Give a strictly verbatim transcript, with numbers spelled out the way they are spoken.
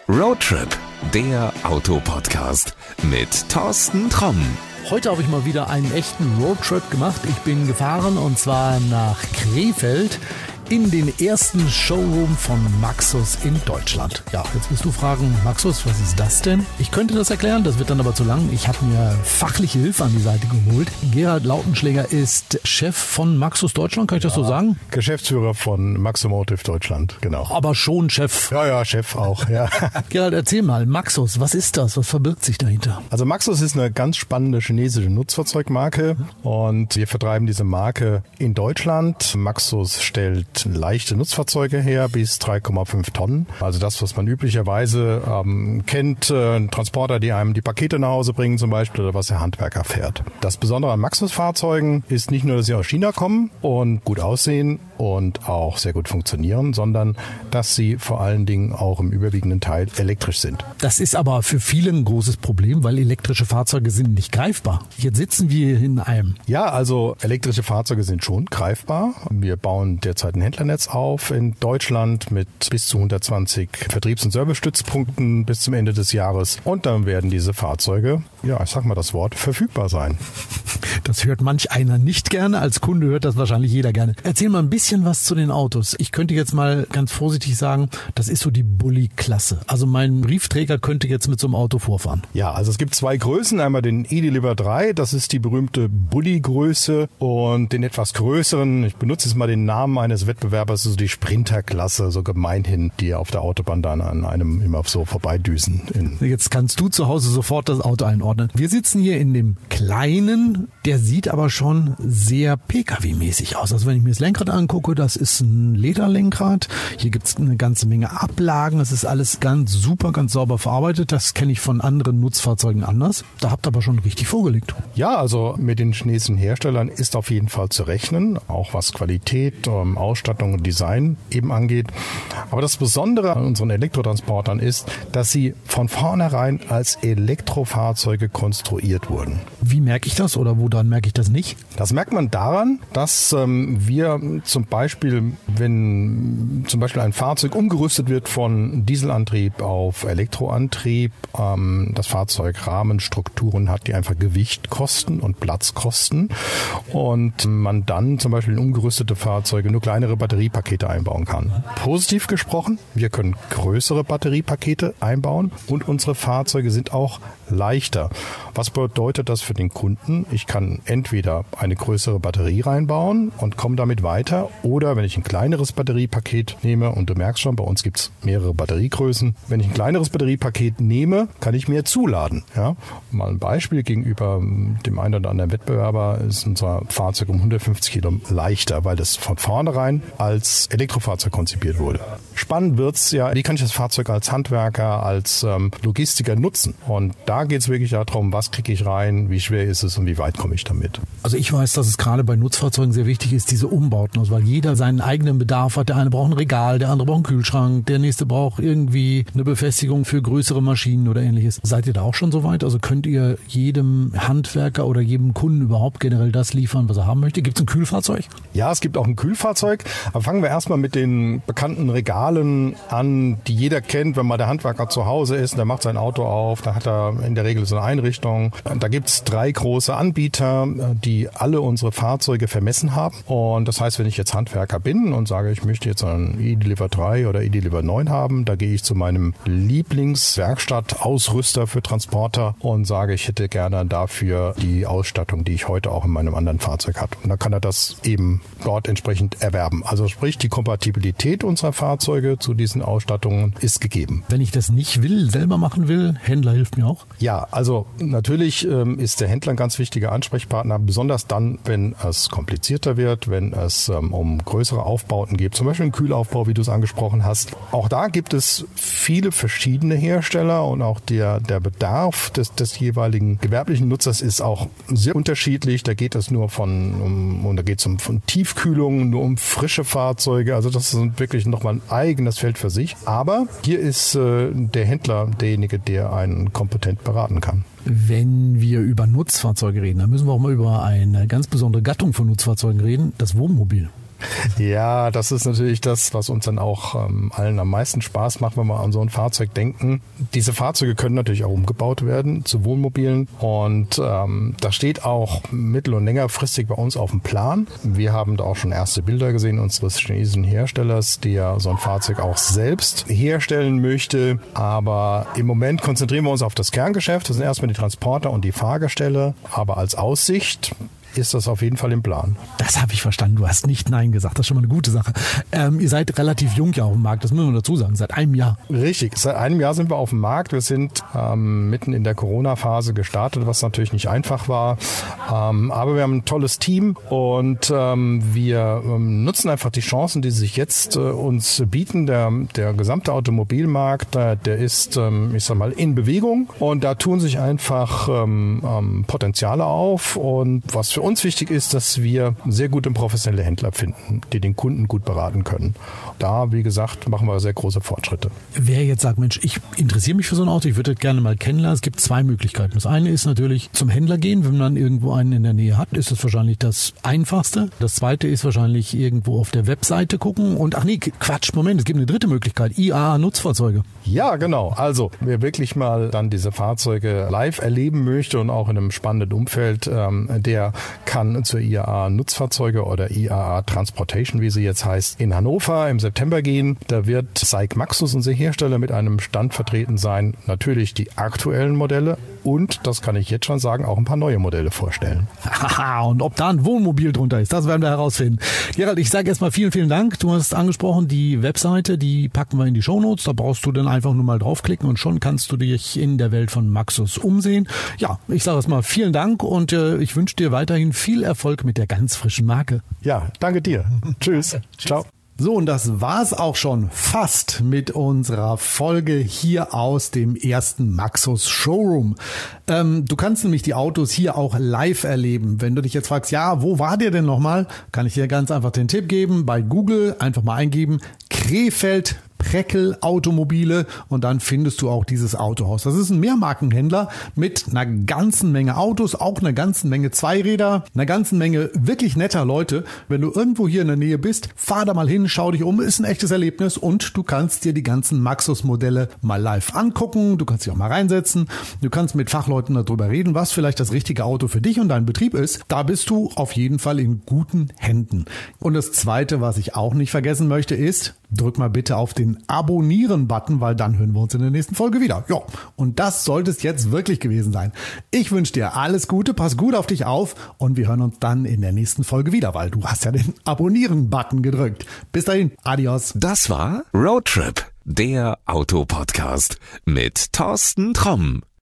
Roadtrip, der Autopodcast mit Thorsten Tromm. Heute habe ich mal wieder einen echten Roadtrip gemacht. Ich bin gefahren und zwar nach Krefeld in den ersten Showroom von Maxus in Deutschland. Ja, jetzt wirst du fragen, Maxus, was ist das denn? Ich könnte das erklären, das wird dann aber zu lang. Ich habe mir fachliche Hilfe an die Seite geholt. Gerhard Lautenschläger ist Chef von Maxus Deutschland, kann ich das ja, so sagen? Geschäftsführer von Maximotive Deutschland, genau. Aber schon Chef. Ja, ja, Chef auch, ja. Gerhard, erzähl mal, Maxus, was ist das? Was verbirgt sich dahinter? Also Maxus ist eine ganz spannende chinesische Nutzfahrzeugmarke und wir vertreiben diese Marke in Deutschland. Maxus stellt leichte Nutzfahrzeuge her bis drei Komma fünf Tonnen. Also das, was man üblicherweise ähm, kennt, äh, Transporter, die einem die Pakete nach Hause bringen zum Beispiel oder was der Handwerker fährt. Das Besondere an Maxus-Fahrzeugen ist nicht nur, dass sie aus China kommen und gut aussehen und auch sehr gut funktionieren, sondern dass sie vor allen Dingen auch im überwiegenden Teil elektrisch sind. Das ist aber für viele ein großes Problem, weil elektrische Fahrzeuge sind nicht greifbar. Jetzt sitzen wir in einem. Ja, also elektrische Fahrzeuge sind schon greifbar. Wir bauen derzeit ein Händlernetz auf in Deutschland mit bis zu hundertzwanzig Vertriebs- und Servicestützpunkten bis zum Ende des Jahres. Und dann werden diese Fahrzeuge, ja, ich sag mal das Wort, verfügbar sein. Das hört manch einer nicht gerne. Als Kunde hört das wahrscheinlich jeder gerne. Erzähl mal ein bisschen was zu den Autos. Ich könnte jetzt mal ganz vorsichtig sagen, das ist so die Bulli-Klasse. Also mein Briefträger könnte jetzt mit so einem Auto vorfahren. Ja, also es gibt zwei Größen. Einmal den eDeliver drei, das ist die berühmte Bulli-Größe, und den etwas größeren, ich benutze jetzt mal den Namen eines Wettbewerbers, so die Sprinter-Klasse, so gemeinhin, die auf der Autobahn dann an einem immer so vorbeidüsen. Jetzt kannst du zu Hause sofort das Auto einordnen. Wir sitzen hier in dem kleinen, der sieht aber schon sehr P K W-mäßig aus. Also wenn ich mir das Lenkrad angucke, das ist ein Lederlenkrad. Hier gibt es eine ganze Menge Ablagen. Das ist alles ganz super, ganz sauber verarbeitet. Das kenne ich von anderen Nutzfahrzeugen anders. Da habt ihr aber schon richtig vorgelegt. Ja, also mit den chinesischen Herstellern ist auf jeden Fall zu rechnen, auch was Qualität, Ausstattung und Design eben angeht. Aber das Besondere an unseren Elektrotransportern ist, dass sie von vornherein als Elektrofahrzeuge konstruiert wurden. Wie merke ich das oder woran merke ich das nicht? Das merkt man daran, dass ähm, wir zum Beispiel, wenn zum Beispiel ein Fahrzeug umgerüstet wird von Dieselantrieb auf Elektroantrieb, ähm, das Fahrzeug Rahmenstrukturen hat, die einfach Gewicht kosten und Platz kosten, und man dann zum Beispiel in umgerüstete Fahrzeuge nur kleinere Batteriepakete einbauen kann. Positiv gesprochen, wir können größere Batteriepakete einbauen und unsere Fahrzeuge sind auch leichter. Was bedeutet das für den Kunden? Ich kann entweder eine größere Batterie reinbauen und komme damit weiter, oder wenn ich ein kleineres Batteriepaket nehme, und du merkst schon, bei uns gibt es mehrere Batteriegrößen, wenn ich ein kleineres Batteriepaket nehme, kann ich mehr zuladen. Ja? Mal ein Beispiel gegenüber dem einen oder anderen Wettbewerber ist unser Fahrzeug um hundertfünfzig Kilo leichter, weil das von vornherein als Elektrofahrzeug konzipiert wurde. Spannend wird's ja, wie kann ich das Fahrzeug als Handwerker, als ähm, Logistiker nutzen? Und da geht es wirklich darum, was kriege ich rein, wie schwer ist es und wie weit komme ich damit. Also ich weiß, dass es gerade bei Nutzfahrzeugen sehr wichtig ist, diese Umbauten, also weil jeder seinen eigenen Bedarf hat. Der eine braucht ein Regal, der andere braucht einen Kühlschrank, der nächste braucht irgendwie eine Befestigung für größere Maschinen oder ähnliches. Seid ihr da auch schon so weit? Also könnt ihr jedem Handwerker oder jedem Kunden überhaupt generell das liefern, was er haben möchte? Gibt es ein Kühlfahrzeug? Ja, es gibt auch ein Kühlfahrzeug. Aber fangen wir erstmal mit den bekannten Regalen an, die jeder kennt, wenn mal der Handwerker zu Hause ist, der macht sein Auto auf, da hat er in der Regel so eine Einrichtung. Da gibt es drei große Anbieter, die alle unsere Fahrzeuge vermessen haben. Und das heißt, wenn ich jetzt Handwerker bin und sage, ich möchte jetzt einen eDeliver drei oder eDeliver neun haben, da gehe ich zu meinem Lieblingswerkstattausrüster für Transporter und sage, ich hätte gerne dafür die Ausstattung, die ich heute auch in meinem anderen Fahrzeug habe. Und dann kann er das eben dort entsprechend erwerben. Also sprich, die Kompatibilität unserer Fahrzeuge zu diesen Ausstattungen ist gegeben. Wenn ich das nicht will, selber machen will, Händler hilft mir auch? Ja, also natürlich ähm, ist der Händler ein ganz wichtiger Ansprechpartner, besonders dann, wenn es komplizierter wird, wenn es ähm, um größere Aufbauten geht, zum Beispiel einen Kühlaufbau, wie du es angesprochen hast. Auch da gibt es viele verschiedene Hersteller und auch der, der Bedarf des, des jeweiligen gewerblichen Nutzers ist auch sehr unterschiedlich. Da geht es nur von, um, und da geht es um von Tiefkühlung, nur um frische Fahrzeuge. Also das ist wirklich nochmal ein eigenes Feld für sich. Aber hier ist äh, der Händler derjenige, der einen kompetent beraten kann. Wenn wir über Nutzfahrzeuge reden, dann müssen wir auch mal über eine ganz besondere Gattung von Nutzfahrzeugen reden, das Wohnmobil. Ja, das ist natürlich das, was uns dann auch ähm, allen am meisten Spaß macht, wenn wir an so ein Fahrzeug denken. Diese Fahrzeuge können natürlich auch umgebaut werden zu Wohnmobilen und ähm, das steht auch mittel- und längerfristig bei uns auf dem Plan. Wir haben da auch schon erste Bilder gesehen unseres chinesischen Herstellers, der so ein Fahrzeug auch selbst herstellen möchte. Aber im Moment konzentrieren wir uns auf das Kerngeschäft. Das sind erstmal die Transporter und die Fahrgestelle. Aber als Aussicht ist das auf jeden Fall im Plan. Das habe ich verstanden. Du hast nicht Nein gesagt. Das ist schon mal eine gute Sache. Ähm, ihr seid relativ jung ja auf dem Markt. Das müssen wir dazu sagen. Seit einem Jahr. Richtig. Seit einem Jahr sind wir auf dem Markt. Wir sind ähm, mitten in der Corona-Phase gestartet, was natürlich nicht einfach war. Ähm, aber wir haben ein tolles Team und ähm, wir ähm, nutzen einfach die Chancen, die sich jetzt äh, uns bieten. Der, der gesamte Automobilmarkt, äh, der ist, ähm, ich sag mal, in Bewegung und da tun sich einfach ähm, ähm, Potenziale auf und was für uns wichtig ist, dass wir sehr gute professionelle Händler finden, die den Kunden gut beraten können. Da, wie gesagt, machen wir sehr große Fortschritte. Wer jetzt sagt, Mensch, ich interessiere mich für so ein Auto, ich würde das gerne mal kennenlernen. Es gibt zwei Möglichkeiten. Das eine ist natürlich zum Händler gehen, wenn man irgendwo einen in der Nähe hat, ist das wahrscheinlich das Einfachste. Das zweite ist wahrscheinlich irgendwo auf der Webseite gucken und ach nee, Quatsch, Moment, es gibt eine dritte Möglichkeit, I A A-Nutzfahrzeuge. Ja, genau. Also, wer wirklich mal dann diese Fahrzeuge live erleben möchte und auch in einem spannenden Umfeld, ähm, der kann zur I A A-Nutzfahrzeuge oder I A A-Transportation, wie sie jetzt heißt, in Hannover im September gehen. Da wird S A I C Maxus, unser Hersteller, mit einem Stand vertreten sein. Natürlich die aktuellen Modelle und, das kann ich jetzt schon sagen, auch ein paar neue Modelle vorstellen. Haha, und ob da ein Wohnmobil drunter ist, das werden wir herausfinden. Gerald, ich sage erstmal vielen, vielen Dank. Du hast angesprochen, die Webseite, die packen wir in die Shownotes. Da brauchst du dann einfach nur mal draufklicken und schon kannst du dich in der Welt von Maxus umsehen. Ja, ich sage erstmal vielen Dank und äh, ich wünsche dir weiterhin viel Erfolg mit der ganz frischen Marke. Ja, danke dir. Tschüss. Ciao. So, und das war's auch schon fast mit unserer Folge hier aus dem ersten Maxus Showroom. Ähm, du kannst nämlich die Autos hier auch live erleben. Wenn du dich jetzt fragst, ja, wo war der denn nochmal? Kann ich dir ganz einfach den Tipp geben. Bei Google einfach mal eingeben, Krefeld Preckel Automobile und dann findest du auch dieses Autohaus. Das ist ein Mehrmarkenhändler mit einer ganzen Menge Autos, auch einer ganzen Menge Zweiräder, einer ganzen Menge wirklich netter Leute. Wenn du irgendwo hier in der Nähe bist, fahr da mal hin, schau dich um, ist ein echtes Erlebnis und du kannst dir die ganzen Maxus-Modelle mal live angucken, du kannst dich auch mal reinsetzen, du kannst mit Fachleuten darüber reden, was vielleicht das richtige Auto für dich und deinen Betrieb ist. Da bist du auf jeden Fall in guten Händen. Und das Zweite, was ich auch nicht vergessen möchte, ist, drück mal bitte auf den Abonnieren-Button, weil dann hören wir uns in der nächsten Folge wieder. Ja, und das sollte es jetzt wirklich gewesen sein. Ich wünsche dir alles Gute, pass gut auf dich auf und wir hören uns dann in der nächsten Folge wieder, weil du hast ja den Abonnieren-Button gedrückt. Bis dahin, adios. Das war Roadtrip, der Autopodcast mit Thorsten Tromm.